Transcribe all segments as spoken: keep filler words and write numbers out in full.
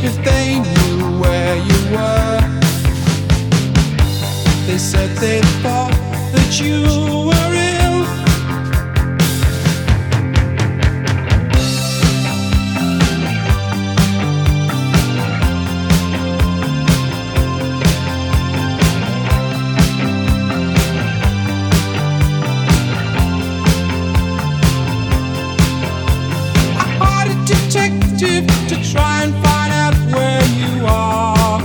if they knew where you were. They said they thought that you were ill. I hired a detective to try and find out where you are.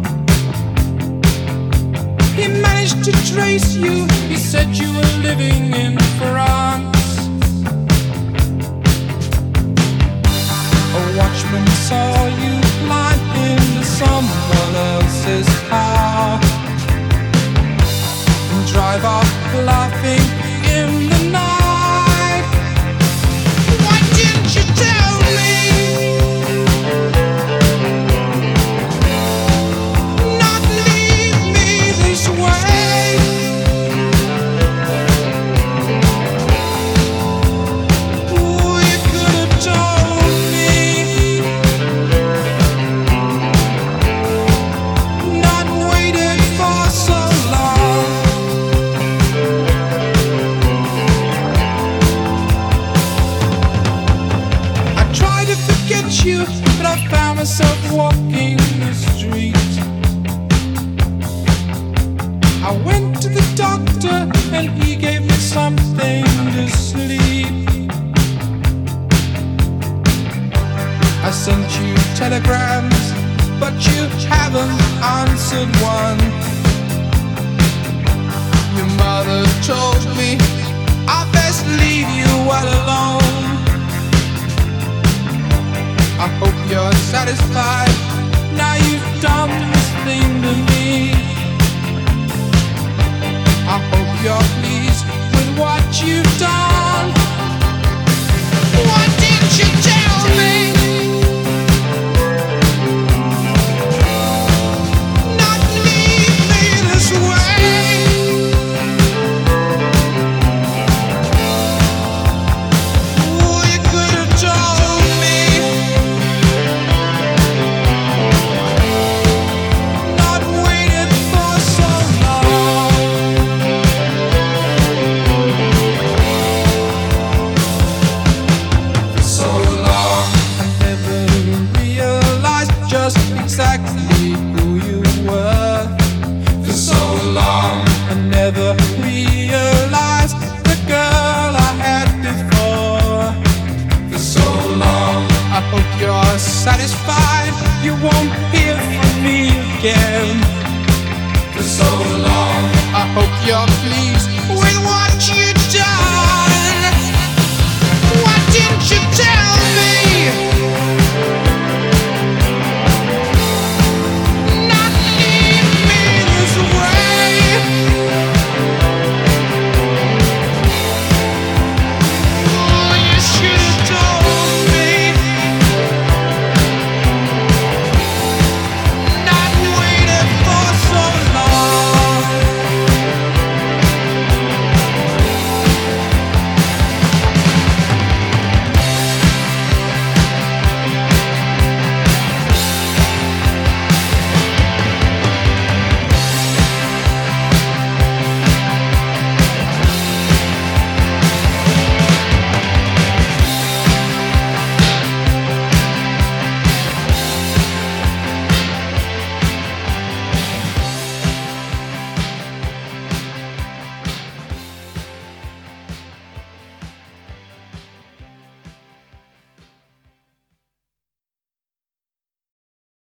He managed to trace you. He said you were living in France. A watchman saw you climb into someone else's car and drive off laughing in the night. Why didn't you tell me? Not leave me this way. Ooh, you could have told me. Not waited for so long. I tried to forget you, but I found myself walking the street. I went to the doctor and he gave me something to sleep. I sent you telegrams, but you haven't answered one. Your mother told me I best leave you all alone. I hope you're satisfied now you've done this thing to me. I hope you're pleased with what you've done. Why didn't you tell me? Not leave me this way. Ooh, you could have told me. Not waited for so long. For so long, I never realized just exactly who you were. For so long, I never realized the girl I had before. For so long, I hope you're satisfied. You won't hear from me again. For so long, I hope you're pleased